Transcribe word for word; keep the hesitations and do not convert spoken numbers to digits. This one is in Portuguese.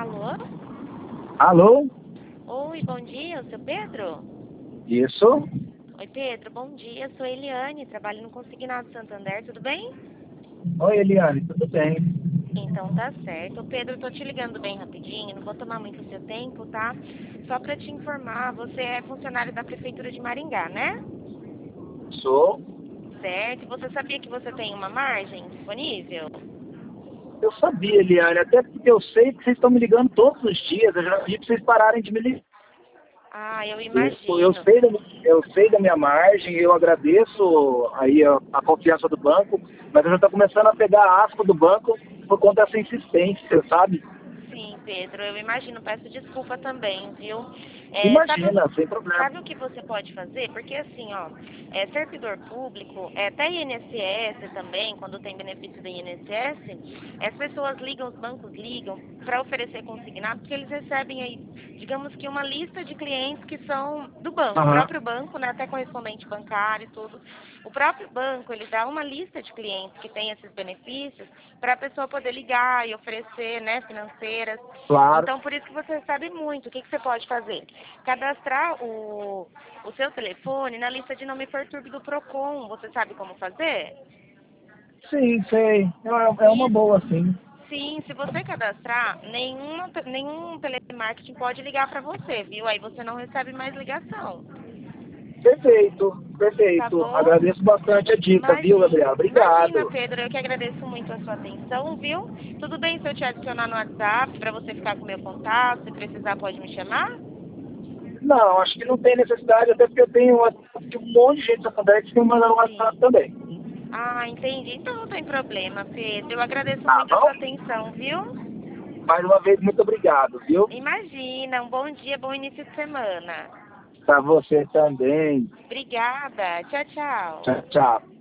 Alô? Alô? Oi, bom dia, o seu Pedro? Isso? Oi, Pedro, bom dia, sou Eliane, trabalho no Consignado Santander, tudo bem? Oi, Eliane, tudo bem? Então tá certo. Pedro, tô te ligando bem rapidinho, não vou tomar muito seu tempo, tá? Só pra te informar, você é funcionário da Prefeitura de Maringá, né? Sou. Certo. Você sabia que você tem uma margem disponível? Eu sabia, Eliane, até porque eu sei que vocês estão me ligando todos os dias. Eu já pedi para vocês pararem de me ligar. Ah, eu Eu, eu, imagino. sei da, eu sei da minha margem, eu agradeço aí a, a confiança do banco, mas eu já estou começando a pegar a aspa do banco por conta dessa insistência, sabe? Sim, Pedro, eu imagino, peço desculpa também, viu? É, sabe, Imagina, o- sem problema. sabe o que você pode fazer? Porque assim, ó, é, servidor público, é, até I N S S também, quando tem benefício do I N S S, as pessoas ligam, os bancos ligam para oferecer consignado, porque eles recebem aí, digamos que uma lista de clientes que são do banco, o Aham. próprio banco, né, até correspondente bancário e tudo. O próprio banco, ele dá uma lista de clientes que têm esses benefícios para a pessoa poder ligar e oferecer, né, financeiras. Claro. Então, por isso que você sabe muito. O que, que você pode fazer? Cadastrar o, o seu telefone na lista de não me perturbe do Procon. Você sabe como fazer? Sim, sei. É, é uma boa, Isso. sim. Sim, se você cadastrar, nenhuma, nenhum telemarketing pode ligar para você, viu? Aí você não recebe mais ligação. Perfeito, Tá perfeito. bom? Agradeço bastante a dica, viu, Imagina, Gabriel? imagina, Obrigado. Pedro, eu que agradeço muito a sua atenção, viu? Tudo bem se eu te adicionar no WhatsApp para você ficar com o meu contato? Se precisar, pode me chamar? Não, acho que não tem necessidade, até porque eu tenho WhatsApp de um monte de gente da faculdade que me mandando WhatsApp Sim. também. Ah, entendi. Então não tem problema, Pedro. Eu agradeço Tá muito a bom? sua atenção, viu? Mais uma vez, muito obrigado, viu? Imagina, um bom dia, bom início de semana. Pra você também. Obrigada. Tchau, tchau. Tchau, tchau.